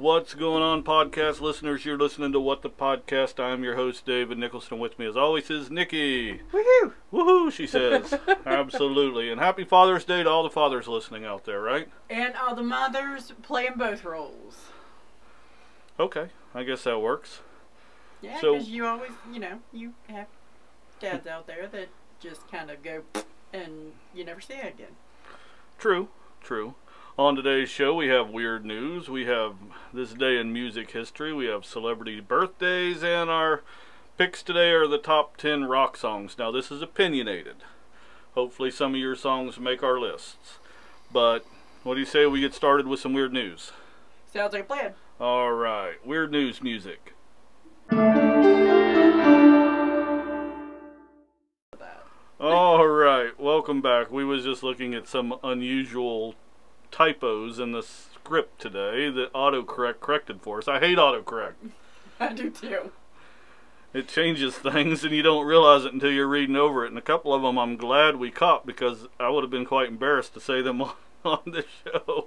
What's going on, podcast listeners? You're listening to What the Podcast. I am your host, David Nicholson. With me, as always, is Nikki. Woohoo! Woohoo, she says. Absolutely. And happy Father's Day to all the fathers listening out there, right? And all the mothers playing both roles. Okay, I guess that works. Yeah, because you always, you have dads out there that just kind of go and you never see it again. True. On today's show, we have weird news, we have this day in music history, we have celebrity birthdays, and our picks today are the top 10 rock songs. Now, this is opinionated. Hopefully some of your songs make our lists. But, what do you say we get started with some weird news? Sounds like a plan. Alright, weird news music. Alright, welcome back. We was just looking at some unusual typos in the script today that autocorrect corrected for us. I hate autocorrect. I do too. It changes things and you don't realize it until you're reading over it. And a couple of them I'm glad we caught because I would have been quite embarrassed to say them on the show.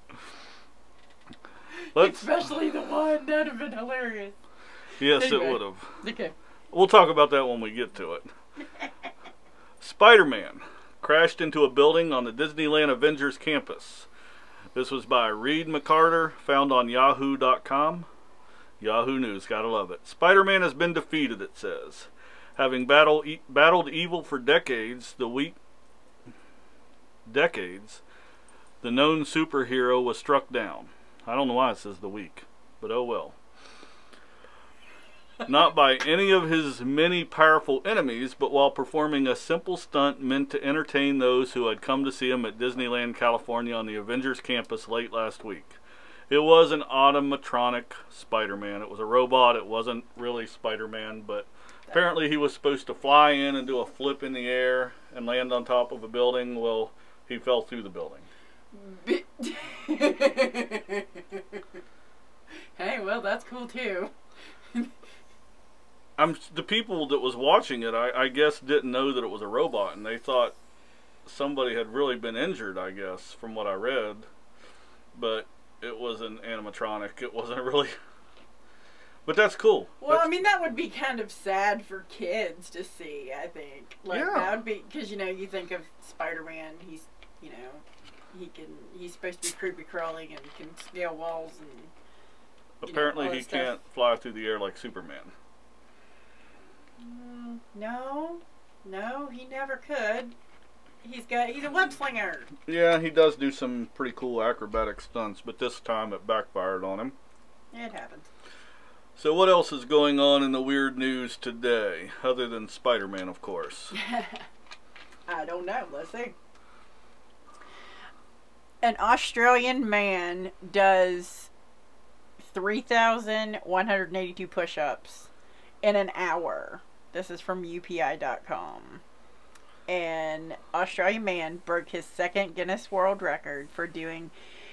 Especially the one that would have been hilarious. Yes, anyway. It would have. Okay. We'll talk about that when we get to it. Spider-Man crashed into a building on the Disneyland Avengers campus. This was by Reed McCarter, found on Yahoo.com. Yahoo News, gotta love it. Spider-Man has been defeated, it says. Having battled evil for decades, the known superhero was struck down. I don't know why it says the week, but oh well. Not by any of his many powerful enemies, but while performing a simple stunt meant to entertain those who had come to see him at Disneyland, California on the Avengers campus late last week. It was an automatronic Spider-Man. It was a robot. It wasn't really Spider-Man, but apparently he was supposed to fly in and do a flip in the air and land on top of a building. Well, he fell through the building. Hey, well, that's cool too. The people that was watching it, I guess, didn't know that it was a robot, and they thought somebody had really been injured, I guess, from what I read. But it was an animatronic. It wasn't really... But that's cool. Well, I mean, that would be kind of sad for kids to see, I think. Like, yeah. That would be... Because, you think of Spider-Man, he's supposed to be creepy crawling and can scale walls and... Apparently he can't fly through the air like Superman. No, he never could. He's a web slinger. Yeah, he does do some pretty cool acrobatic stunts, but this time it backfired on him. It happens. So what else is going on in the weird news today, other than Spider-Man, of course? I don't know. Let's see. An Australian man does 3,182 push-ups in an hour. This is from UPI.com. An Australian man broke his second Guinness World Record for doing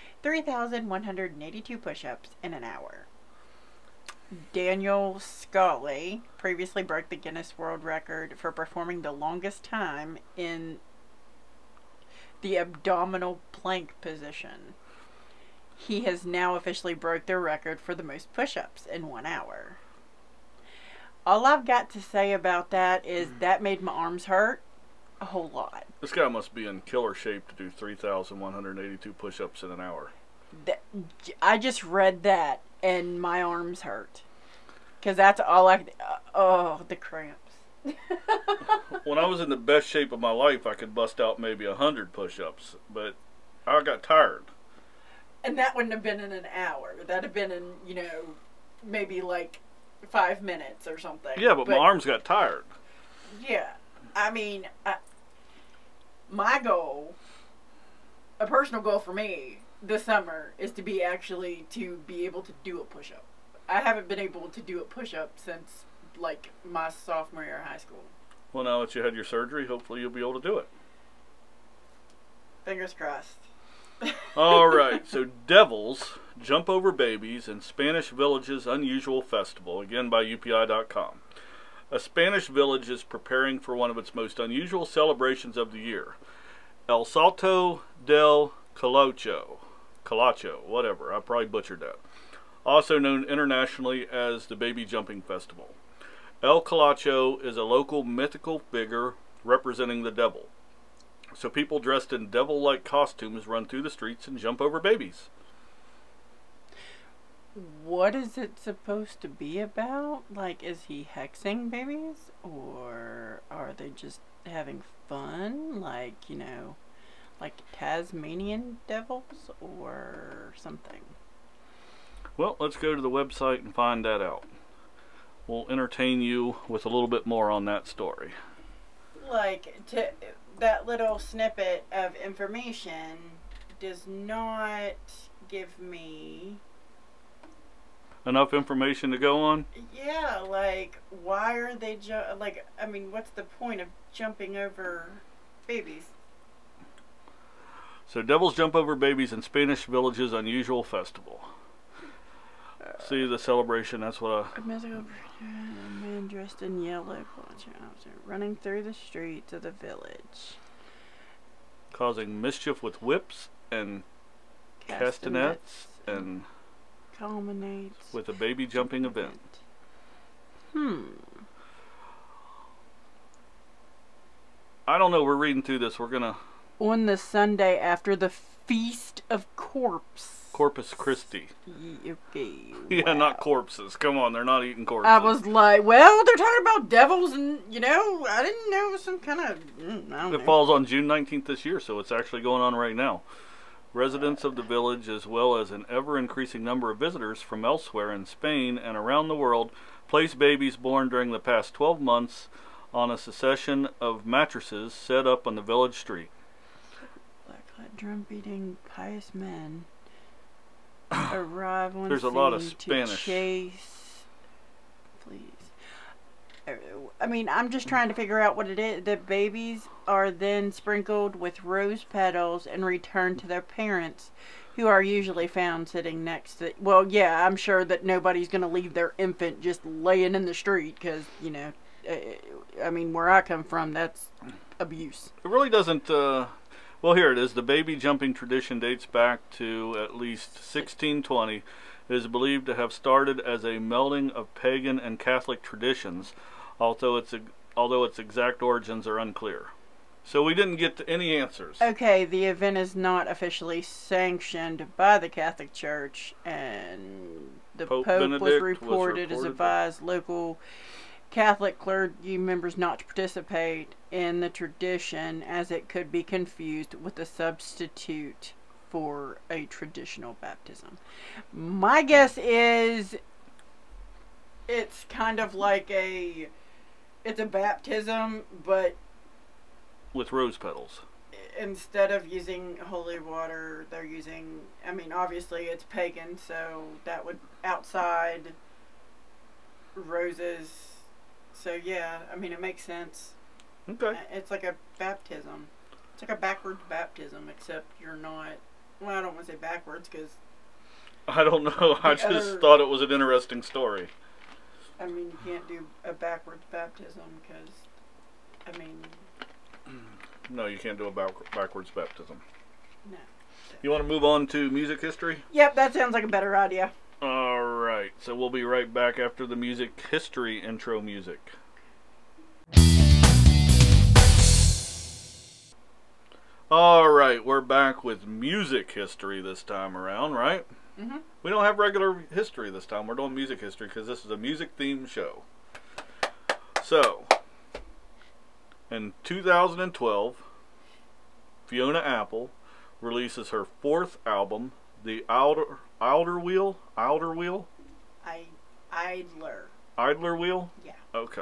3,182 push-ups in an hour. Daniel Scully previously broke the Guinness World Record for performing the longest time in the abdominal plank position. He has now officially broke the record for the most push-ups in 1 hour. All I've got to say about that is that made my arms hurt a whole lot. This guy must be in killer shape to do 3,182 push-ups in an hour. I just read that and my arms hurt. Because that's all the cramps. When I was in the best shape of my life, I could bust out maybe 100 push-ups, but I got tired. And that wouldn't have been in an hour. That'd have been in, maybe like 5 minutes or something. Yeah, but my arms got tired. Yeah. I mean, my goal, a personal goal for me this summer, is to be able to do a push-up. I haven't been able to do a push-up since, like, my sophomore year of high school. Well, now that you had your surgery, hopefully you'll be able to do it. Fingers crossed. Alright, so Devils, Jump Over Babies, and Spanish Village's Unusual Festival, again by UPI.com. A Spanish village is preparing for one of its most unusual celebrations of the year. El Salto del Calacho, whatever, I probably butchered that. also known internationally as the Baby Jumping Festival. El Calacho is a local mythical figure representing the devil. So people dressed in devil-like costumes run through the streets and jump over babies. What is it supposed to be about? Like, is he hexing babies? Or are they just having fun? Like, like Tasmanian devils or something? Well, let's go to the website and find that out. We'll entertain you with a little bit more on that story. Like, that little snippet of information does not give me Enough information to go on? Yeah, like, why are they what's the point of jumping over babies? So devils jump over babies in Spanish villages' unusual festival. See the celebration, that's what A mythical man dressed in yellow running through the streets of the village, causing mischief with whips and castanets and culminates with a baby jumping event. I don't know, we're reading through this. We're gonna... On the Sunday after the Feast of Corpus Christi. Okay. Yeah, wow. Not corpses. Come on, they're not eating corpses. I was like, well, they're talking about devils and, I didn't know it was some kind of, I don't know. It falls on June 19th this year, so it's actually going on right now. Residents of the village, as well as an ever-increasing number of visitors from elsewhere in Spain and around the world, place babies born during the past 12 months on a succession of mattresses set up on the village street. Black-clad drum-beating pious men arrive on There's a lot of Spanish. To chase. Please. I mean, I'm just trying to figure out what it is. The babies are then sprinkled with rose petals and returned to their parents, who are usually found sitting next to... Well, yeah, I'm sure that nobody's going to leave their infant just laying in the street because, I mean, where I come from, that's abuse. It really doesn't... Well, here it is. The baby jumping tradition dates back to at least 1620. It is believed to have started as a melding of pagan and Catholic traditions, although its exact origins are unclear. So we didn't get to any answers. Okay, the event is not officially sanctioned by the Catholic Church, and the Pope was reported as advised local Catholic clergy members not to participate in the tradition, as it could be confused with a substitute for a traditional baptism. My guess is it's kind of like it's a baptism, but with rose petals. Instead of using holy water, they're using, I mean, obviously it's pagan, so that would outside roses. So yeah, I mean, it makes sense. Okay. It's like a baptism. It's like a backwards baptism, except you're not, well, I don't want to say backwards because I don't know. I just thought it was an interesting story. I mean, you can't do a backwards baptism because, I mean... No, you can't do a backwards baptism. No. You want to move on to music history? Yep, that sounds like a better idea. Alright, so we'll be right back after the music history intro music. Alright, we're back with music history this time around, right? Mm-hmm. We don't have regular history this time. We're doing music history because this is a music-themed show. So, in 2012, Fiona Apple releases her fourth album, The Idler Wheel? Idler Wheel? Yeah. Okay.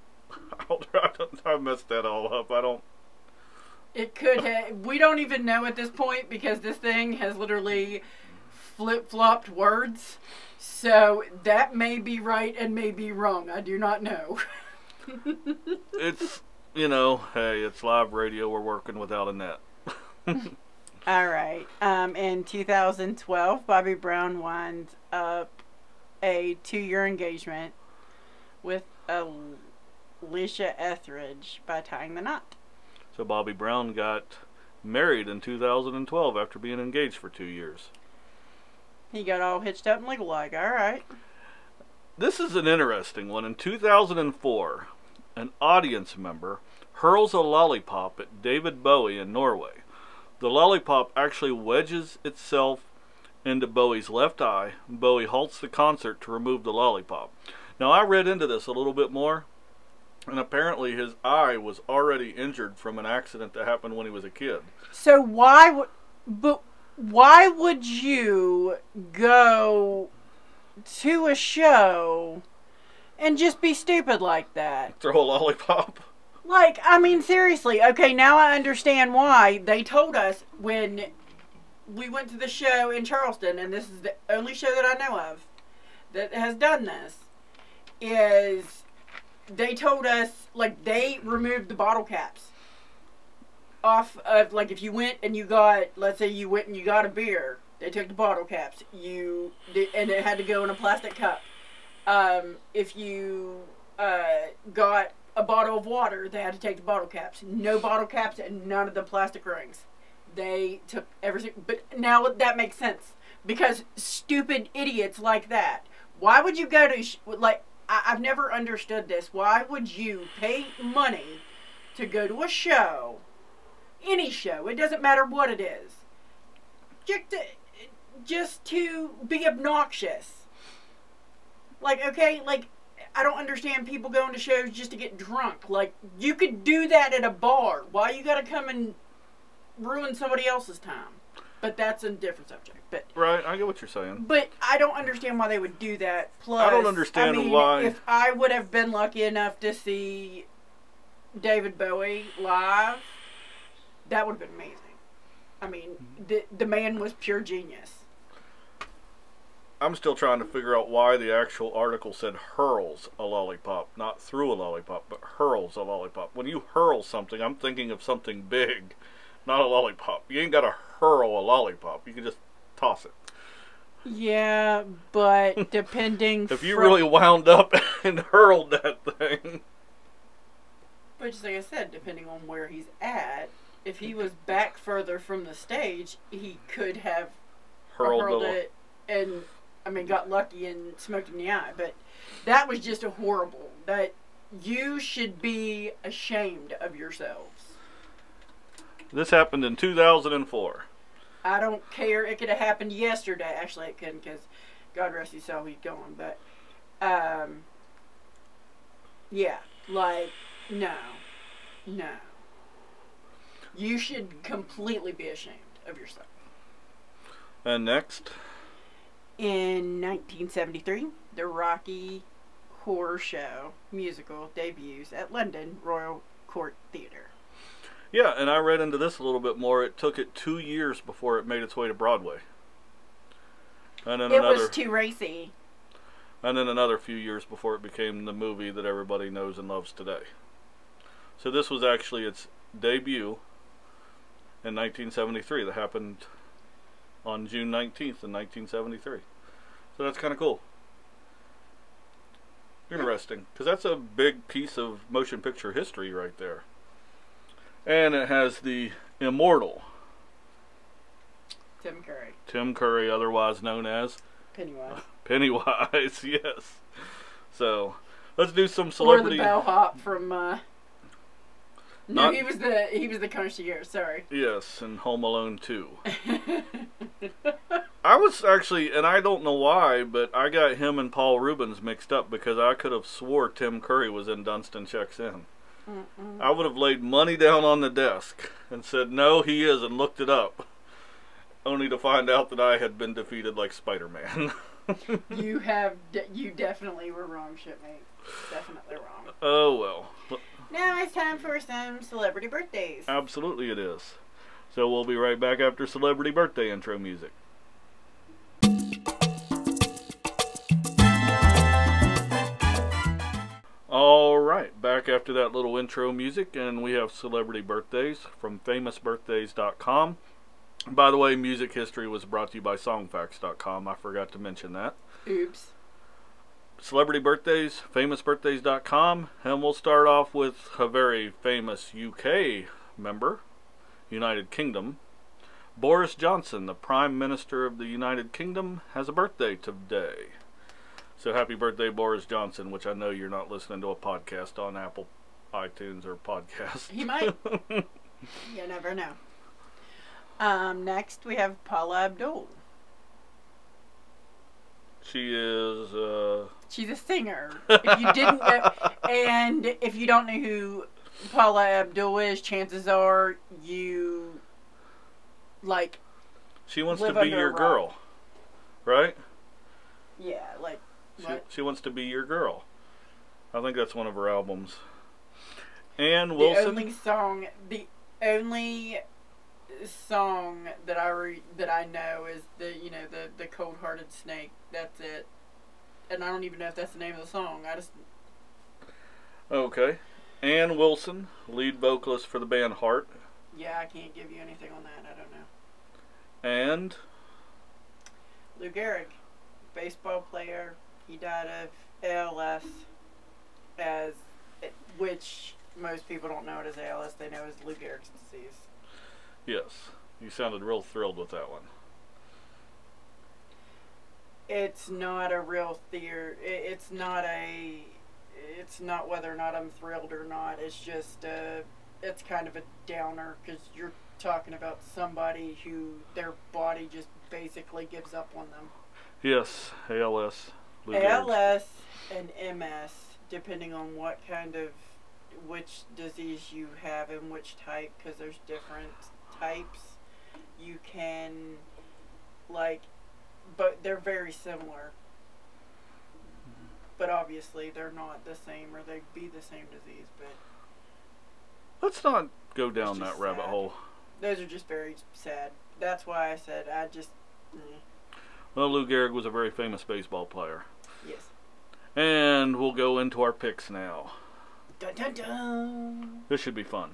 I messed that all up. It could have. We don't even know at this point because this thing has literally flip-flopped words. So that may be right and may be wrong. I do not know. It's, hey, it's live radio. We're working without a net. All right. In 2012, Bobby Brown winds up a 2-year engagement with Alicia Etheridge by tying the knot. So Bobby Brown got married in 2012 after being engaged for 2 years. He got all hitched up and legal-like. All right. This is an interesting one. In 2004, an audience member hurls a lollipop at David Bowie in Norway. The lollipop actually wedges itself into Bowie's left eye. Bowie halts the concert to remove the lollipop. Now, I read into this a little bit more, and apparently his eye was already injured from an accident that happened when he was a kid. So why would you go to a show and just be stupid like that? Throw a lollipop? Like, I mean, seriously. Okay, now I understand why they told us when we went to the show in Charleston, and this is the only show that I know of that has done this, is they told us, like, they removed the bottle caps off of, like, if you went and you got, let's say you went and you got a beer, they took the bottle caps, and it had to go in a plastic cup. If you got a bottle of water, they had to take the bottle caps. No bottle caps and none of the plastic rings. They took everything. But now that makes sense. Because stupid idiots like that. Why would you go to, I've never understood this. Why would you pay money to go to a show, any show, it doesn't matter what it is, just to be obnoxious? Like, okay, like, I don't understand people going to shows just to get drunk. Like, you could do that at a bar. Why you gotta come and ruin somebody else's time? But that's a different subject. But right, I get what you're saying. But I don't understand why they would do that. Plus, I don't understand why. If I would have been lucky enough to see David Bowie live, that would have been amazing. I mean, the man was pure genius. I'm still trying to figure out why the actual article said hurls a lollipop, not threw a lollipop, but hurls a lollipop. When you hurl something, I'm thinking of something big, not a lollipop. You ain't got to hurl a lollipop. You can just toss it. Yeah, but depending... If you really wound up and hurled that thing... But just like I said, depending on where he's at, if he was back further from the stage, he could have hurled it and... I mean, got lucky and smoked him in the eye, but that was just a horrible. That you should be ashamed of yourselves. This happened in 2004. I don't care. It could have happened yesterday. Actually, it couldn't, because God rest his soul, he's gone. But, yeah, like, no. You should completely be ashamed of yourself. And next... In 1973, the Rocky Horror Show musical debuts at London Royal Court Theatre. Yeah, and I read into this a little bit more. It took it 2 years before it made its way to Broadway. And then it was too racy. And then another few years before it became the movie that everybody knows and loves today. So this was actually its debut in 1973. That happened on June 19th in 1973. So that's kind of cool. Interesting, because that's a big piece of motion picture history right there. And it has the immortal Tim Curry. Tim Curry, otherwise known as Pennywise. Pennywise, yes. So let's do some celebrity. Or the bellhop from. No, he was the concierge. Sorry. Yes, and Home Alone 2. I was actually, and I don't know why, but I got him and Paul Reubens mixed up because I could have swore Tim Curry was in Dunstan Checks In. I would have laid money down on the desk and said, no, he is, and looked it up. Only to find out that I had been defeated like Spider-Man. You definitely were wrong, shipmate. Definitely wrong. Oh, well. Now it's time for some celebrity birthdays. Absolutely it is. So we'll be right back after celebrity birthday intro music. Alright, back after that little intro music, and we have celebrity birthdays from famousbirthdays.com. By the way, music history was brought to you by songfacts.com. I forgot to mention that. Oops. Celebrity birthdays, famousbirthdays.com, and we'll start off with a very famous UK member, United Kingdom. Boris Johnson, the Prime Minister of the United Kingdom, has a birthday today. So happy birthday, Boris Johnson, which I know you're not listening to a podcast on Apple, iTunes, or podcast. He might. You never know. Next, we have Paula Abdul. She is, She's a singer. If you didn't know, and if you don't know who Paula Abdul is, chances are you, like, she wants to live be under a your rock. girl, right? Yeah, like, what? She wants to be your girl. I think that's one of her albums. Ann Wilson. The only song that I know is the Cold Hearted Snake. That's it. And I don't even know if that's the name of the song. Okay. Ann Wilson, lead vocalist for the band Heart. Yeah, I can't give you anything on that. I don't know. And Lou Gehrig, baseball player. He died of ALS, which most people don't know it as ALS. They know it as Lou Gehrig's disease. yes, you sounded real thrilled with that one. It's not a real theory. It's not whether or not I'm thrilled or not. It's just it's kind of a downer because you're talking about somebody who their body just basically gives up on them. Yes, ALS. Lou Gehrig's. ALS and MS, depending on which disease you have and which type, because there's different types. You can, but they're very similar. But obviously they're not the same, or they'd be the same disease, but Let's not go down that just rabbit sad. hole. Those are just very sad. That's why I said Well, Lou Gehrig was a very famous baseball player. yes. And we'll go into our picks now. Dun dun dun. This should be fun.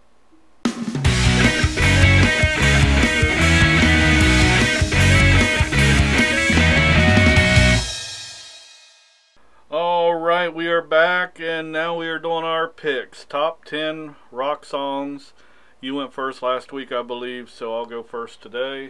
Alright, we are back, and now we are doing our picks. Top 10 rock songs. You went first last week, I believe, so I'll go first today.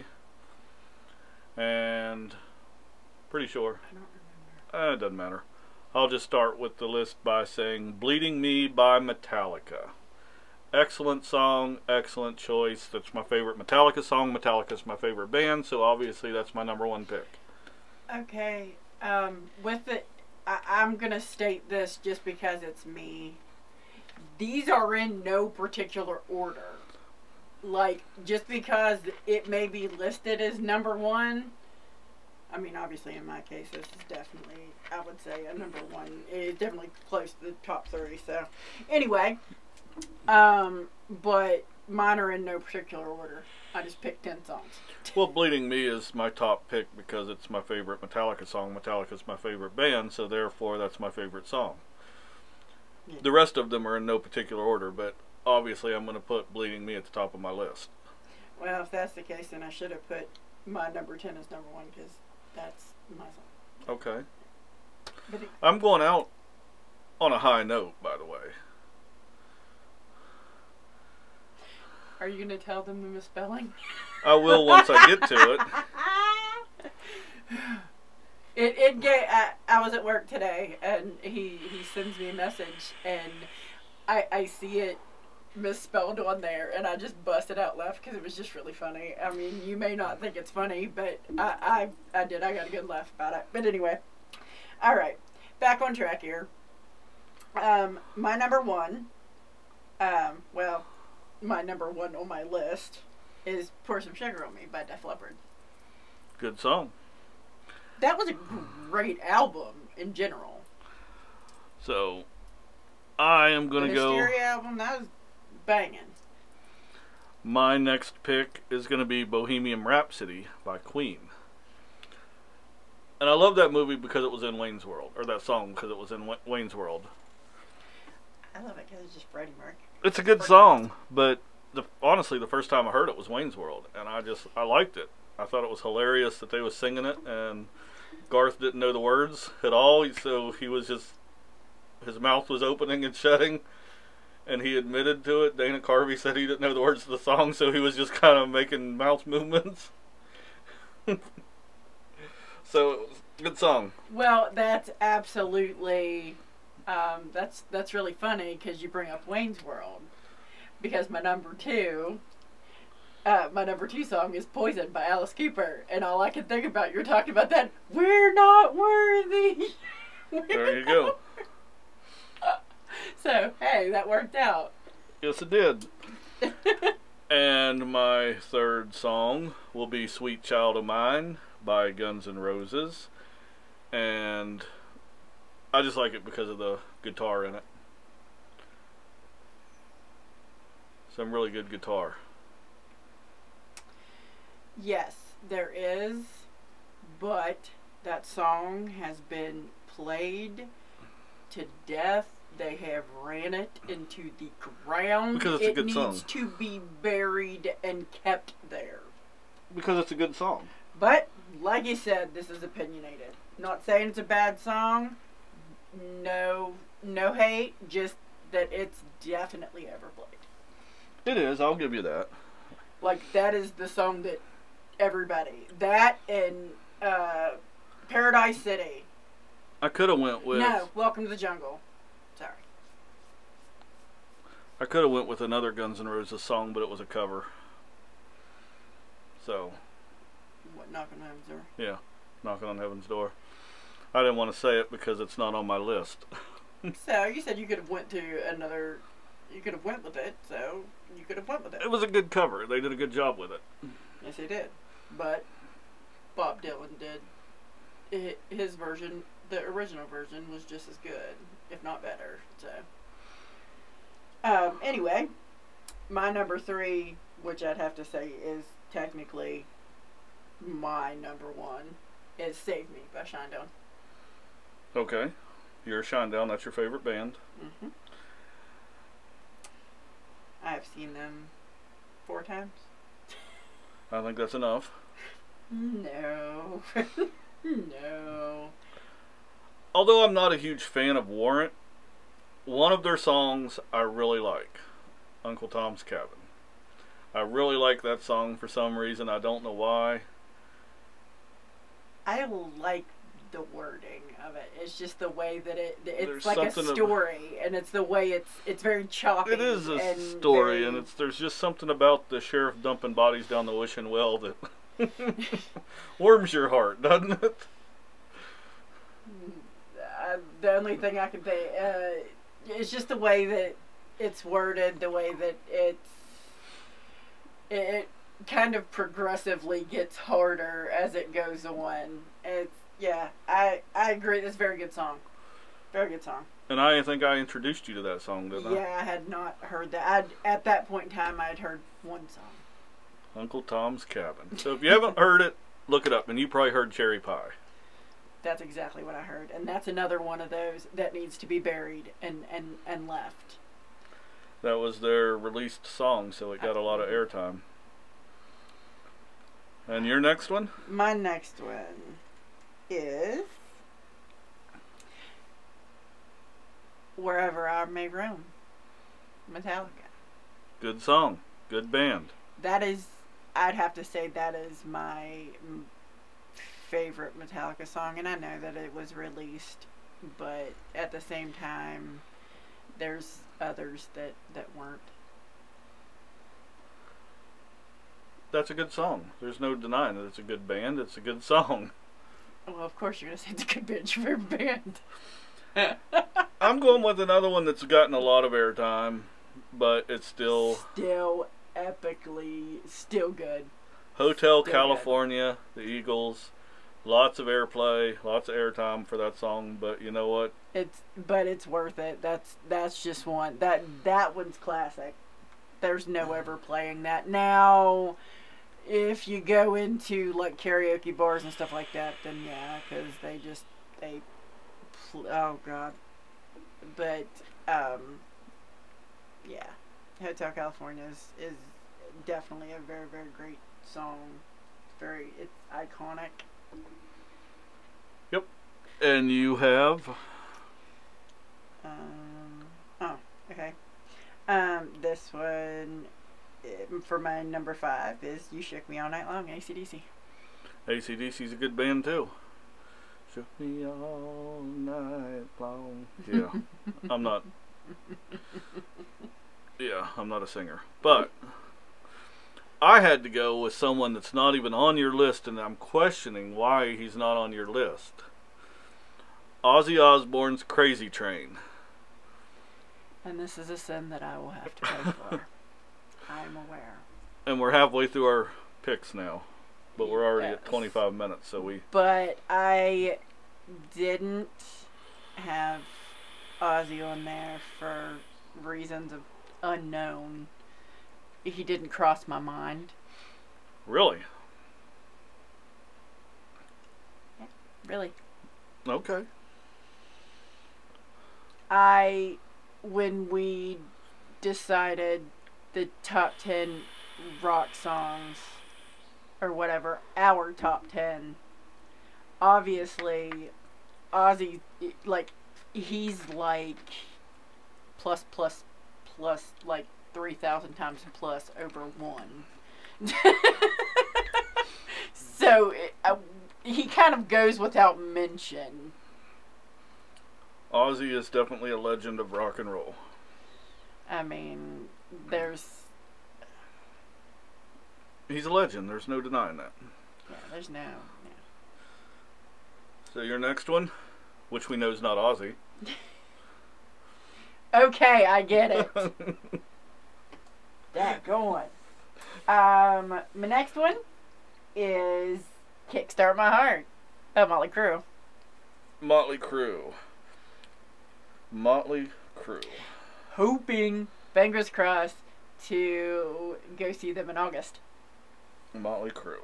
And pretty sure. I don't remember. It doesn't matter. I'll just start with the list by saying Bleeding Me by Metallica. Excellent song, excellent choice. That's my favorite Metallica song. Metallica's my favorite band, so obviously that's my number one pick. Okay. With it, I'm gonna state this just because it's me. These are in no particular order. Like, just because it may be listed as number one, I mean, obviously in my case, this is definitely, I would say, a number one. It's definitely close to the top 30, so. Anyway, but mine are in no particular order. I just picked 10 songs. Well, Bleeding Me is my top pick because it's my favorite Metallica song. Metallica's my favorite band, so therefore that's my favorite song. Yeah. The rest of them are in no particular order, but obviously I'm going to put Bleeding Me at the top of my list. Well, if that's the case, then I should have put my number 10 as number one, because that's my song. Okay. But I'm going out on a high note, by the way. are you going to tell them the misspelling? I will once I get to it. I was at work today, and he sends me a message, and I see it misspelled on there, and I just busted out laughing because it was just really funny. I mean, you may not think it's funny, but I did. I got a good laugh about it. But anyway, all right, back on track here. My number one, my number one on my list is Pour Some Sugar on Me by Def Leppard. Good song. That was a great album in general. So, I am going to go... The Hysteria album, that was banging. My next pick is going to be Bohemian Rhapsody by Queen. And I love that movie because it was in Wayne's World. Or that song because it was in Wayne's World. I love it because it's just Freddie Mercury. It's a good song, but honestly, the first time I heard it was Wayne's World. And I liked it. I thought it was hilarious that they was singing it, and Garth didn't know the words at all, so he was just, his mouth was opening and shutting, and he admitted to it. Dana Carvey said he didn't know the words to the song, so he was just kind of making mouth movements. So, good song. Well, that's absolutely, that's really funny because you bring up Wayne's World, because my number two song is "Poison" by Alice Cooper, and all I can think about, you're talking about that, we're not worthy. There you go. So, hey, that worked out. Yes, it did. And my third song will be "Sweet Child of Mine" by Guns N' Roses. And I just like it because of the guitar in it. Some really good guitar. Yes, there is, but that song has been played to death. They have ran it into the ground. Because it's a good song. It needs to be buried and kept there. Because it's a good song. But, like you said, this is opinionated. Not saying it's a bad song. No hate. Just that it's definitely overplayed. It is, I'll give you that. Like, that is the song that everybody... That and Paradise City. I could have went with... No, Welcome to the Jungle. Sorry. I could have went with another Guns N' Roses song, but it was a cover. So... What, Knocking on Heaven's Door? Yeah, Knocking on Heaven's Door. I didn't want to say it because it's not on my list. So, you said you could have went to another... You could have went with it, so you could have went with it. It was a good cover. They did a good job with it. Yes, they did. But Bob Dylan did... His version, the original version, was just as good, if not better. So... anyway, my number 3, which I'd have to say is technically my number 1, is Save Me by Shinedown. Okay. You're Shinedown. That's your favorite band. Mm-hmm. I've seen them 4 times. I think that's enough. No. No. Although I'm not a huge fan of Warrant, one of their songs I really like. Uncle Tom's Cabin. I really like that song for some reason. I don't know why. I like the wording of it. It's just the way that it's There's like a something story, and it's the way it's very choppy. It is a story, and there's just something about the sheriff dumping bodies down the wishing well that warms your heart, doesn't it? The only thing I can say, it's just the way that it's worded, the way that it kind of progressively gets harder as it goes on. I agree. It's a very good song. Very good song. And I think I introduced you to that song, didn't I? Yeah, I had not heard that. At that point in time, I had heard one song. Uncle Tom's Cabin. So if you haven't heard it, look it up. And you probably heard Cherry Pie. That's exactly what I heard. And that's another one of those that needs to be buried and left. That was their released song, so it got a lot of airtime. And your next one? My next one is Wherever I May Roam, Metallica. Good song. Good band. That is, I'd have to say that is my favorite Metallica song, and I know that it was released, but at the same time, there's others that weren't. That's a good song. There's no denying that it's a good band. It's a good song. Well, of course you're going to say it's a good band, your favorite band. I'm going with another one that's gotten a lot of airtime, but it's still epically, still good. Hotel Still California, the Eagles. Lots of airplay, lots of airtime for that song, but you know what? It's worth it. That's just one. That one's classic. There's no ever playing that. Now, if you go into like karaoke bars and stuff like that, then yeah, because oh god. But yeah, Hotel California is definitely a very, very great song. It's iconic. Yep. And you have? Oh, okay. This one for my number 5 is "You Shook Me All Night Long," AC/DC. AC/DC's a good band too. Shook me all night long. Yeah, I'm not. Yeah, I'm not a singer, but I had to go with someone that's not even on your list, and I'm questioning why he's not on your list. Ozzy Osbourne's "Crazy Train." And this is a sin that I will have to pay for. I'm aware. And we're halfway through our picks now, but we're already Yes. at 25 minutes, so we. But I didn't have Ozzy on there for reasons of unknown. He didn't cross my mind. Really? Yeah, really. Okay. When we decided the top 10 rock songs, or whatever, our top 10, obviously, Ozzy, like, he's like plus, like 3,000 times plus over 1. So, he kind of goes without mention. Ozzy is definitely a legend of rock and roll. I mean, there's... He's a legend. There's no denying that. Yeah, there's no... So your next one, which we know is not Ozzy. Okay, I get it. Daggone. My next one is "Kickstart My Heart" of Motley Crue. Motley Crue. Motley Crue. Hoping, fingers crossed, to go see them in August. Motley Crue.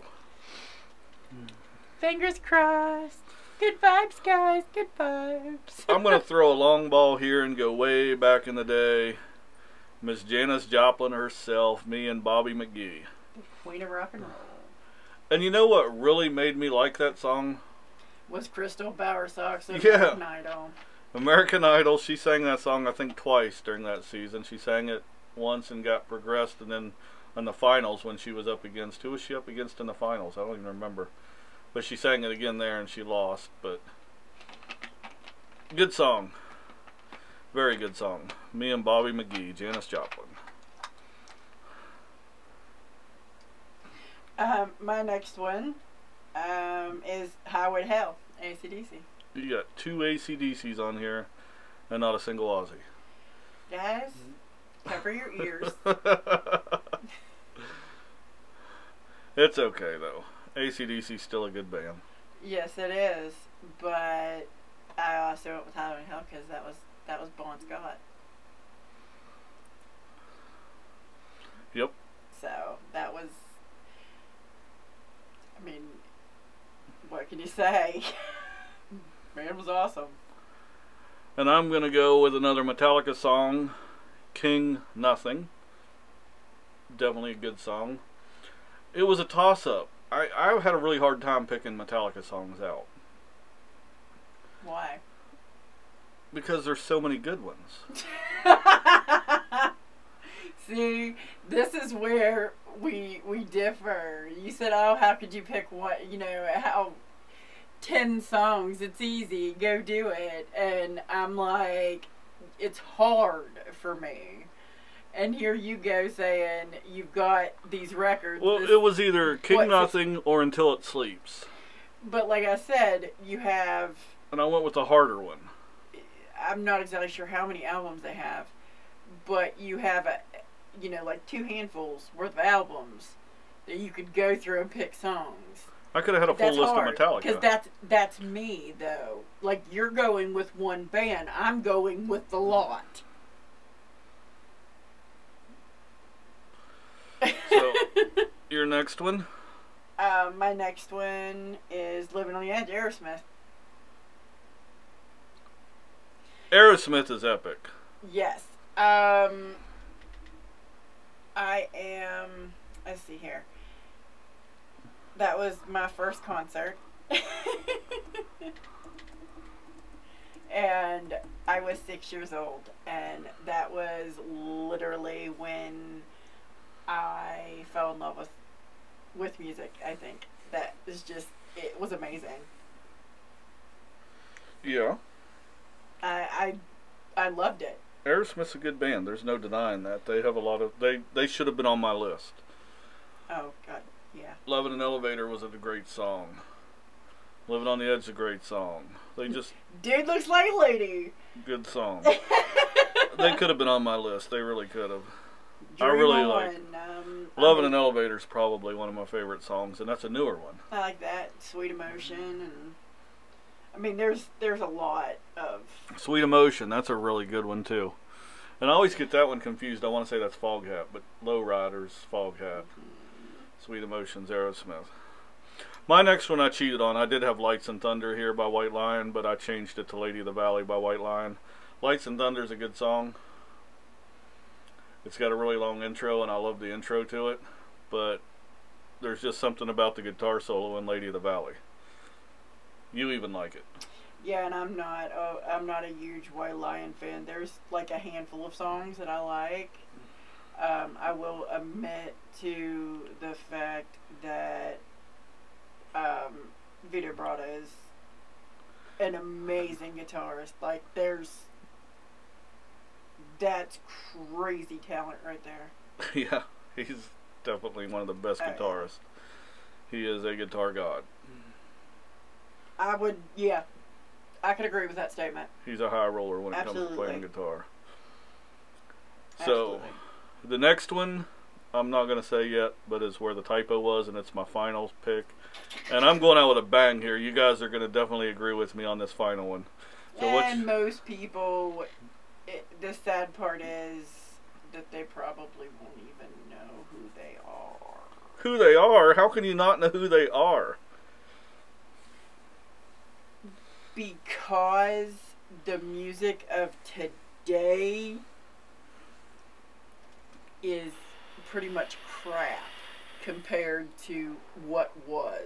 Fingers crossed. Good vibes, guys. Good vibes. I'm going to throw a long ball here and go way back in the day. Miss Janis Joplin herself, me and Bobby McGee. Queen of rock and roll. And you know what really made me like that song? Was Crystal Bowersox of Yeah. American Idol. American Idol, she sang that song I think twice during that season. She sang it once and got progressed, and then in the finals when she was up against, who was she up against in the finals? I don't even remember. But she sang it again there and she lost, but good song. Very good song. Me and Bobby McGee, Janis Joplin. My next one is "Highway to Hell," AC/DC. You got 2 AC/DCs on here and not a single Aussie. Guys, cover your ears. It's okay though. AC/DC's still a good band. Yes, it is, but I also went with "Highway to Hell" because that was Bon Scott. Yep. So that was. I mean, what can you say? Man was awesome. And I'm going to go with another Metallica song, "King Nothing." Definitely a good song. It was a toss-up. I had a really hard time picking Metallica songs out. Why? Because there's so many good ones. See, this is where we differ. You said, "Oh, how could you pick one? You know, how 10 songs? It's easy. Go do it." And I'm like, it's hard for me. And here you go saying you've got these records. Well, it was either King Nothing or Until It Sleeps. But like I said, you have... And I went with the harder one. I'm not exactly sure how many albums they have, but you have, like 2 handfuls worth of albums that you could go through and pick songs. I could have had a full list of Metallica. Because that's me, though. Like, you're going with one band. I'm going with the lot. So, your next one? My next one is "Living on the Edge," Aerosmith. Aerosmith is epic. Yes. I am... Let's see here. That was my first concert. And I was 6 years old, and that was literally when I fell in love with music. I think that is just, it was amazing. Yeah. I loved it. Aerosmith's a good band. There's no denying that. They have a lot of they should have been on my list. Oh God, yeah. Love in an Elevator was a great song. Living on the Edge is a great song. They just Dude looks like a lady. good song. They could have been on my list. They really could have. I Dream really on. like Love in an Elevator is probably one of my favorite songs, and that's a newer one. I like that. Sweet Emotion, and I mean, there's a lot of Sweet Emotion, that's a really good one too. And I always get that one confused. I want to say that's Foghat, but Lowriders, Foghat. Sweet Emotion's Aerosmith. My next one I cheated on. I did have Lights and Thunder here by White Lion, but I changed it to Lady of the Valley by White Lion. Lights and Thunder is a good song. It's got a really long intro, and I love the intro to it. But there's just something about the guitar solo in Lady of the Valley. You even like it. Yeah, and I'm not a huge White Lion fan. There's like a handful of songs that I like. I will admit to the fact that Vito Bratta is an amazing guitarist. Like, that's crazy talent right there. Yeah, he's definitely one of the best guitarists. He is a guitar god. I could agree with that statement. He's a high roller when it Absolutely. comes to playing guitar. Absolutely. So, the next one, I'm not going to say yet, but is Where the Typo Was, and it's my final pick. And I'm going out with a bang here. You guys are going to definitely agree with me on this final one. So and most people, the sad part is that they probably won't even know who they are. Who they are? How can you not know who they are? Because the music of today is pretty much crap compared to what was.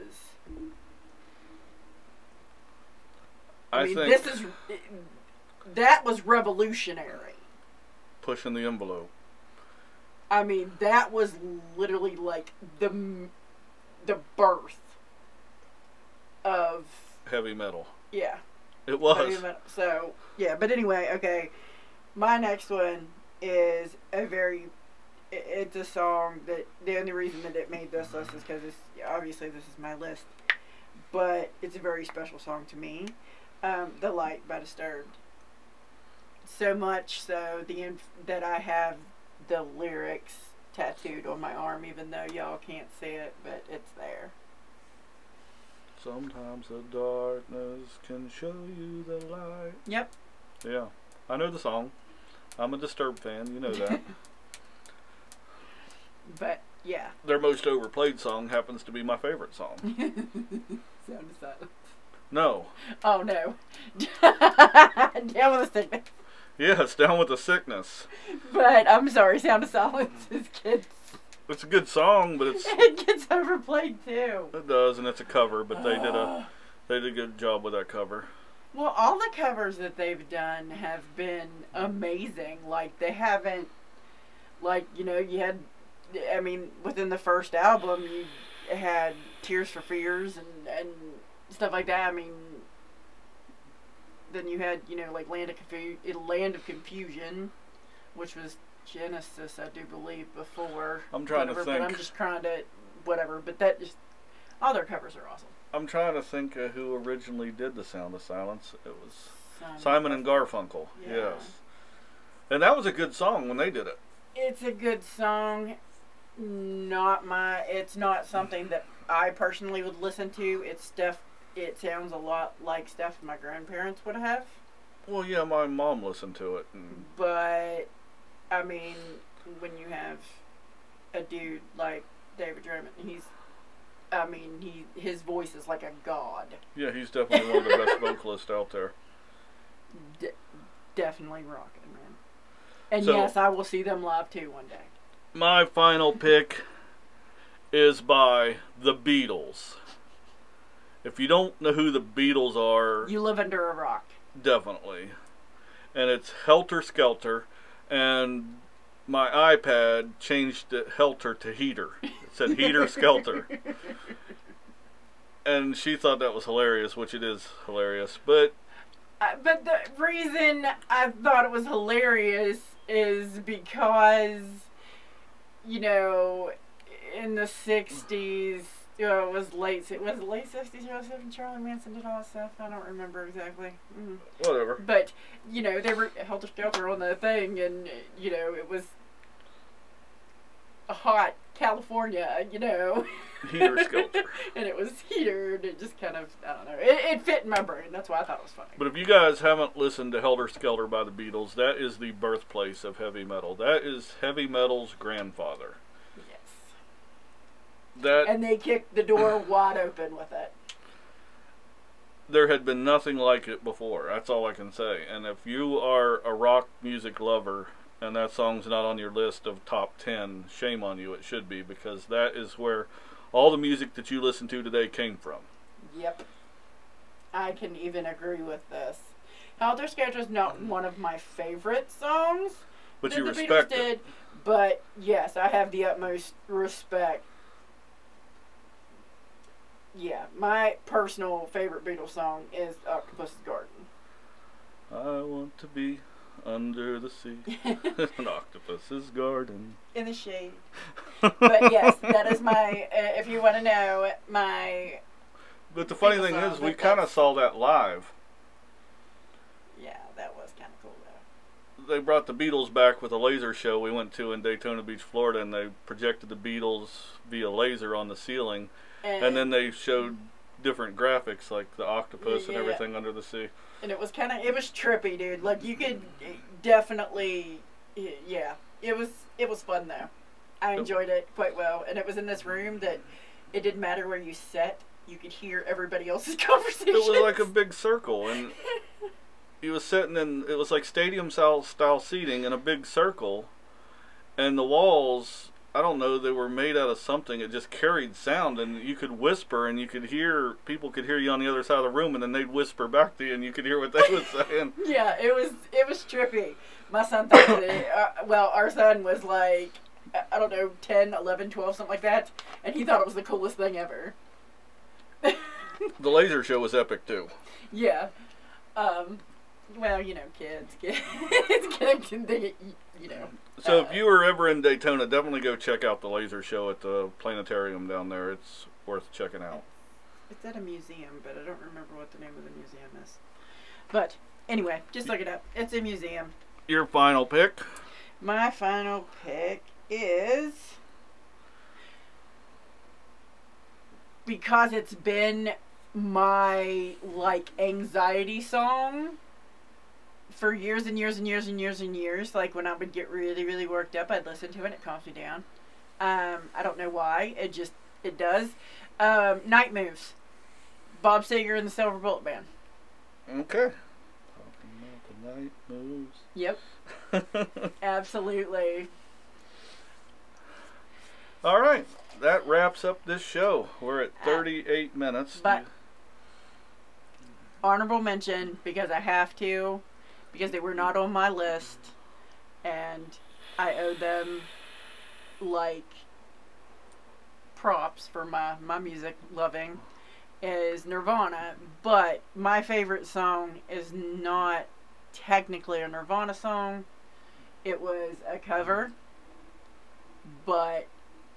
I mean, think that was revolutionary. pushing the envelope. I mean, that was literally like the birth of heavy metal. Yeah. It was. So, yeah, but anyway, okay. My next one is it's a song that the only reason that it made this list is because obviously this is my list, but it's a very special song to me. The Light by Disturbed. So much so that I have the lyrics tattooed on my arm, even though y'all can't see it, but it's there. Sometimes the darkness can show you the light. Yep. Yeah, I know the song. I'm a Disturbed fan, you know that. But, yeah. Their most overplayed song happens to be my favorite song. Sound of Silence. No. Oh, no. Down with the Sickness. Yes, Down with the Sickness. But, I'm sorry, Sound of Silence is kids. It's a good song, but it gets overplayed too. It does, and it's a cover, but they did a good job with that cover. Well, all the covers that they've done have been amazing. Like, they haven't, like, you know, within the first album, you had Tears for Fears and stuff like that. I mean, then you had, like Land of Confusion, which was Genesis, I do believe, before. I'm trying to think. But I'm just trying to, whatever. But that just, all their covers are awesome. I'm trying to think who originally did the Sound of Silence. It was Simon and Garfunkel. Yeah. Yes. And that was a good song when they did it. It's a good song. It's not something that I personally would listen to. It sounds a lot like stuff my grandparents would have. Well, yeah, my mom listened to it. But, I mean, when you have a dude like David Drummond, his voice is like a god. Yeah, he's definitely one of the best vocalists out there. Definitely rocking, man. And yes, I will see them live too one day. My final pick is by the Beatles. If you don't know who the Beatles are, you live under a rock. definitely. And it's Helter Skelter, and my iPad changed it Helter to Heater. It said Heater Skelter. And she thought that was hilarious, which it is hilarious. But the reason I thought it was hilarious is because, you know, in the 60s, it was late 60s or 70s, Charlie Manson did all that stuff. I don't remember exactly. Whatever. But, you know, they were Helter Skelter on the thing, and, you know, it was a hot California, you know. Heater Skelter. And it was Heater, and it just kind of, I don't know. It fit in my brain. That's why I thought it was funny. But if you guys haven't listened to Helter Skelter by the Beatles, that is the birthplace of heavy metal. That is heavy metal's grandfather. And they kicked the door wide open with it. There had been nothing like it before. That's all I can say. And if you are a rock music lover and that song's not on your list of top 10, shame on you. It should be, because that is where all the music that you listen to today came from. Yep. I can even agree with this. Helter Skelter is not one of my favorite songs. But that you the respect Beatles did, but yes, I have the utmost respect. Yeah, my personal favorite Beatles song is Octopus's Garden. I want to be under the sea, an octopus's garden. In the shade. But yes, that is my, if you want to know, my... But the funny thing is, we kind of saw that live. Yeah, that was kind of cool, though. They brought the Beatles back with a laser show we went to in Daytona Beach, Florida, and they projected the Beatles via laser on the ceiling. And then they showed different graphics, like the octopus and everything under the sea. And it was trippy, dude. Like, you could definitely, yeah. It was fun, though. I enjoyed it quite well. And it was in this room that it didn't matter where you sat. You could hear everybody else's conversation. It was like a big circle, and he was sitting in, it was like stadium-style seating in a big circle, and the walls... I don't know, they were made out of something. It just carried sound, and you could whisper, and you could hear, people could hear you on the other side of the room, and then they'd whisper back to you, and you could hear what they were saying. Yeah, it was trippy. My son thought that our son was like, I don't know, 10, 11, 12, something like that, and he thought it was the coolest thing ever. The laser show was epic, too. Yeah. Well, you know, kids, you know. So if you were ever in Daytona, definitely go check out the laser show at the planetarium down there. It's worth checking out. It's at a museum, but I don't remember what the name of the museum is. But anyway, just look it up. It's a museum. Your final pick? My final pick is, because it's been my anxiety song for years and years and years and years and years. Like, when I would get really, really worked up, I'd listen to it and it calms me down. I don't know why. It does. Night Moves. Bob Seger and the Silver Bullet Band. Okay. Talking about the Night Moves. Yep. Absolutely. All right. That wraps up this show. We're at 38 minutes. But honorable mention, because I have to, because they were not on my list, and I owe them, like, props for my music loving, is Nirvana. But my favorite song is not technically a Nirvana song. It was a cover, but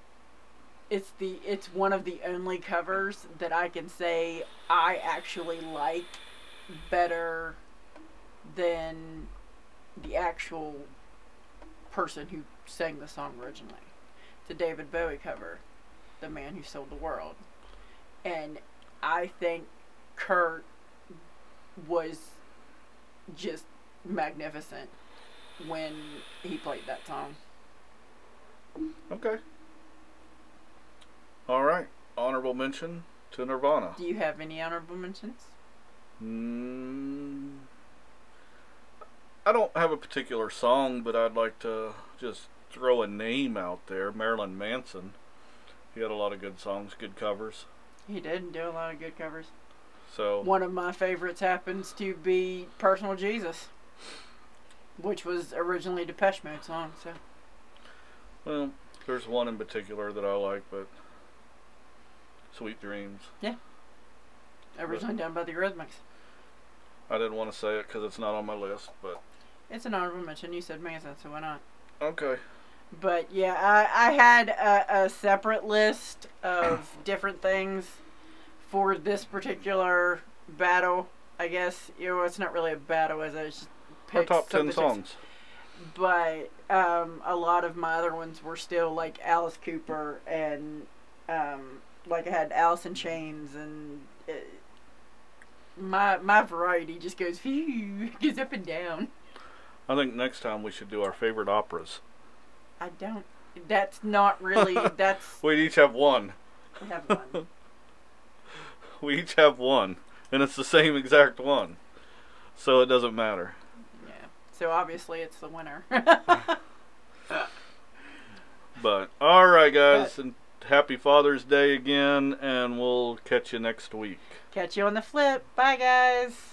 it's one of the only covers that I can say I actually like better than the actual person who sang the song originally. It's a David Bowie cover, The Man Who Sold the World. And I think Kurt was just magnificent when he played that song. Okay. All right. Honorable mention to Nirvana. Do you have any honorable mentions? I don't have a particular song, but I'd like to just throw a name out there. Marilyn Manson. He had a lot of good songs, good covers. He did do a lot of good covers. So one of my favorites happens to be Personal Jesus, which was originally Depeche Mode song. So, well, there's one in particular that I like, but Sweet Dreams. yeah, originally done by the Eurythmics. I didn't want to say it because it's not on my list, but It's an honorable mention. You said Manson, so why not? okay. But yeah, I had a separate list of different things for this particular battle. I guess it's not really a battle, as I just Our picked top 10 something. songs. But a lot of my other ones were still like Alice Cooper and like I had Alice in Chains, and my variety just goes goes up and down. I think next time we should do our favorite operas. I don't. That's not really. That's We each have one. we have one. We each have one, and it's the same exact one, so it doesn't matter. Yeah. So obviously it's the winner. But all right, guys, and happy Father's Day again, and we'll catch you next week. Catch you on the flip. Bye, guys.